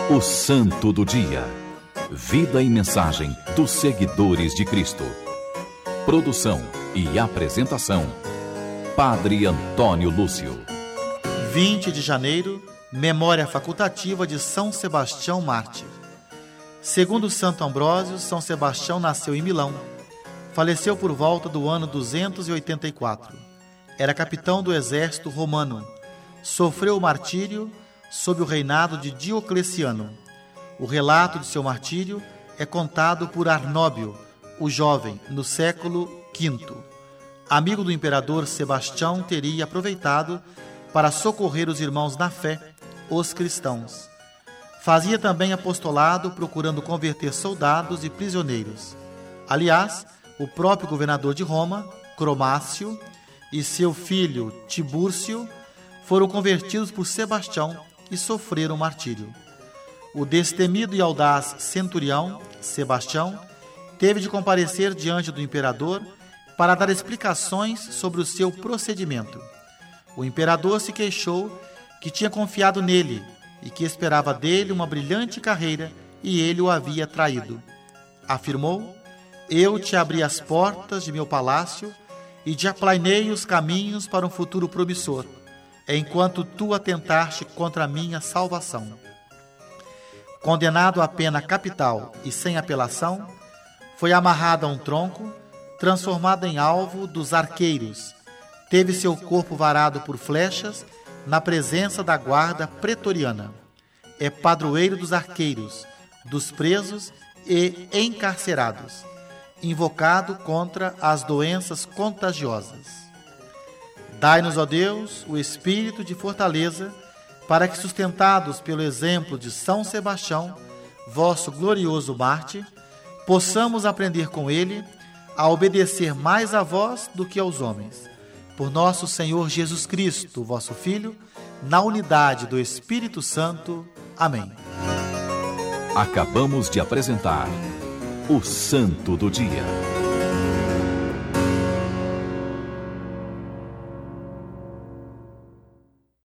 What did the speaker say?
O Santo do Dia. Vida e mensagem dos seguidores de Cristo. Produção e apresentação: Padre Antônio Lúcio. 20 de janeiro, memória facultativa de São Sebastião Mártir. Segundo Santo Ambrósio, São Sebastião nasceu em Milão. Faleceu por volta do ano 284. Era capitão do exército romano. Sofreu o martírio sob o reinado de Diocleciano. O relato de seu martírio é contado por Arnóbio, o jovem, no século V. Amigo do imperador, Sebastião teria aproveitado para socorrer os irmãos na fé, os cristãos. Fazia também apostolado, procurando converter soldados e prisioneiros. Aliás, o próprio governador de Roma, Cromácio, e seu filho Tibúrcio foram convertidos por Sebastião e sofreram martírio. O destemido e audaz centurião, Sebastião, teve de comparecer diante do imperador para dar explicações sobre o seu procedimento. O imperador se queixou que tinha confiado nele e que esperava dele uma brilhante carreira e ele o havia traído. Afirmou: "Eu te abri as portas de meu palácio e te aplainei os caminhos para um futuro promissor, enquanto tu atentaste contra a minha salvação." Condenado à pena capital e sem apelação, foi amarrado a um tronco, transformado em alvo dos arqueiros. Teve seu corpo varado por flechas na presença da guarda pretoriana. É padroeiro dos arqueiros, dos presos e encarcerados, invocado contra as doenças contagiosas. Dai-nos, ó Deus, o espírito de fortaleza, para que, sustentados pelo exemplo de São Sebastião, vosso glorioso mártir, possamos aprender com ele a obedecer mais a vós do que aos homens. Por nosso Senhor Jesus Cristo, vosso Filho, na unidade do Espírito Santo. Amém. Acabamos de apresentar o Santo do Dia.